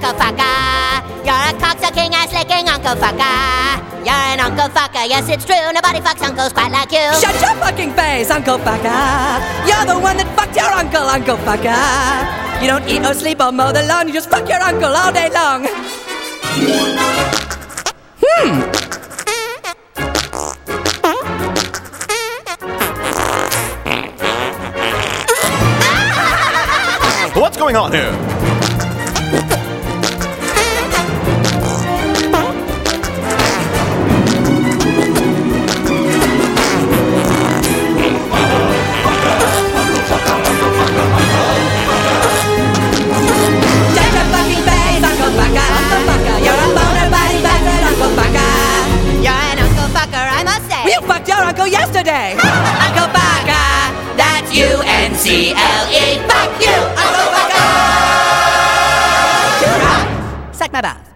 Uncle Fucker. You're a cocksucking, ass-licking Uncle Fucker. You're an Uncle Fucker, yes it's true. Nobody fucks uncles quite like you. Shut your fucking face, Uncle Fucker. You're the one that fucked your uncle, Uncle Fucker. You don't eat or sleep or mow the lawn, you just fuck your uncle all day long. What's going on here? You fucked your uncle yesterday! Uncle Fucker! That's U-N-C-L-E. Fuck you, Uncle Fucker! Suck my butt.